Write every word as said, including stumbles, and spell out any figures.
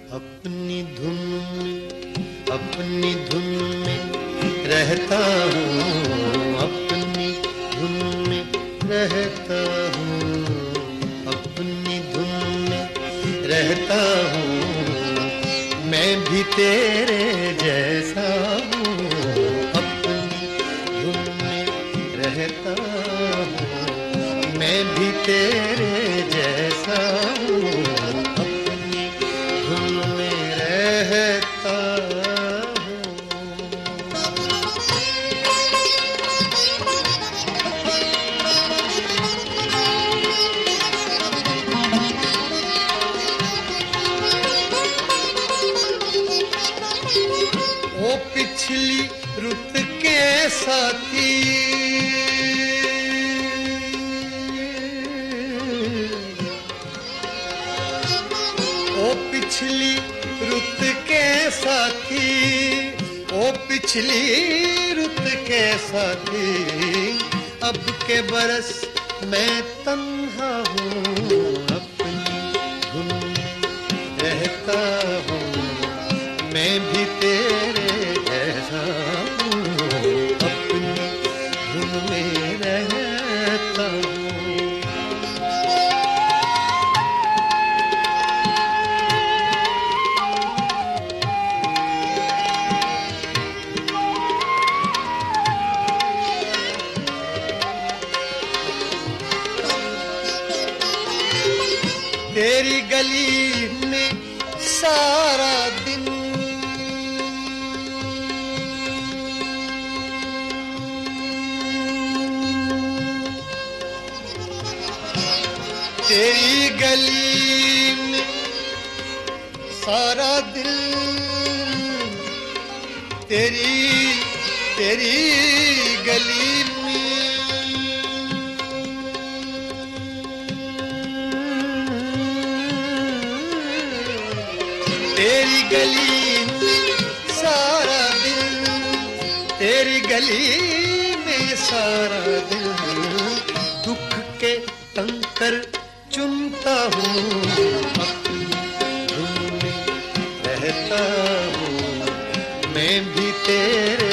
अपनी धुन में अपनी धुन में रहता हूँ, अपनी धुन में रहता हूँ, अपनी धुन में रहता हूँ, मैं भी तेरे जैसा हूँ। अपनी धुन में रहता हूँ, मैं भी तेरे जैसा हूँ, अपनी धुन में रहता हूँ। ओ पिछली रुत के साथी, ओ पिछली रुत के साथी, ओ पिछली रुत के साथी, अब के बरस मैं तन्हा हूँ। अपनी धुन में रहता हूँ, मैं भी तेरे जैसा हूँ, अपनी धुन में रहता हूँ। तेरी गली में सारा दिन, तेरी गली में सारा दिल, तेरी तेरी गली में तेरी गली में सारा दिल, तेरी गली में सारा दिल, दुख के कंकर चुनता हूँ। अपनी धुन में रहता हूँ, मैं भी तेरे